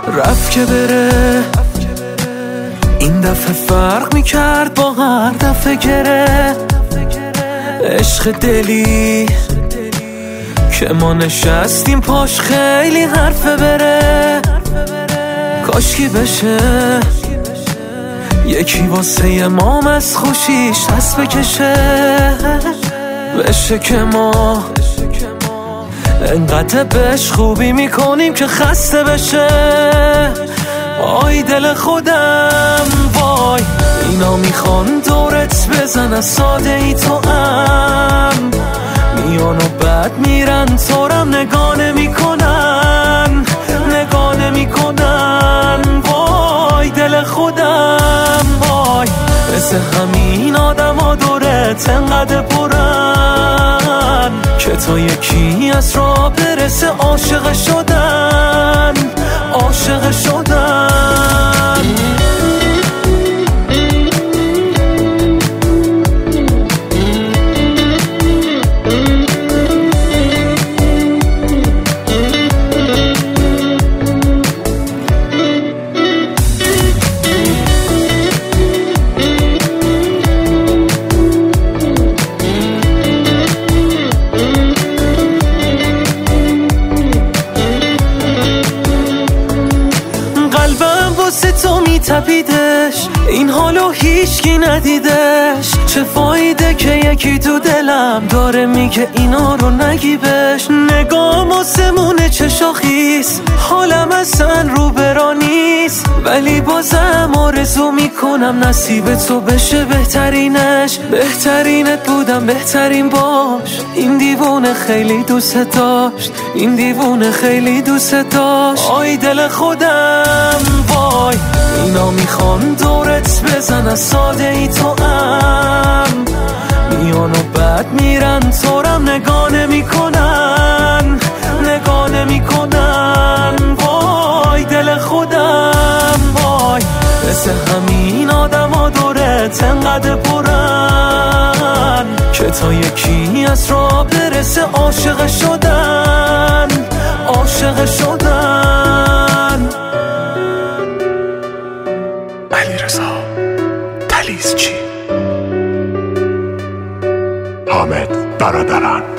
رفت که بره، این دفعه فرق میکرد با هر دفعه گره. عشق دلی که ما نشستیم پاش خیلی حرفه بره. کاشکی بشه یکی واسه ما از خوشیش دست بکشه. بشه که ما انقدر بهش خوبی میکنیم که خسته بشه. آی دل خودم وای، اینا میخوان دورت بزنن ساده ای تو هم میان و بعد میرن تورم نگاه نمیکنن، نگاه نمیکنن. وای دل خودم وای، مثل همین آدم ها دورت انقدر پرن که تا یکی از راه برسه عاشق شدن، عاشق شدن. تو میتپیدش، این حالو هیچکی ندیدش. چه فایده که یکی تو دلم داره میگه اینا رو نگی بهش. نگام آسمونه چه شاخیست، حالم اصلا رو برا نیست، ولی بازم آرزو میکنم نصیب تو بشه بهترینش. بهترینت بودم بهترین باش، این دیوونه خیلی دوست داشت، این دیوونه خیلی دوست داشت. آی دل خودم وای، اینا میخوان دورت بزنن ساده ای تو هم میان و بعد میرن تورم نگاه نمیکنن، نگاه نمیکنن. وای دل خودم وای، مثل همین آدم ها دورت انقدر پرن که تا یکی از راه برسه عاشق شدن، عاشق شدن. علیرضا تلیزچی، حامد برادران.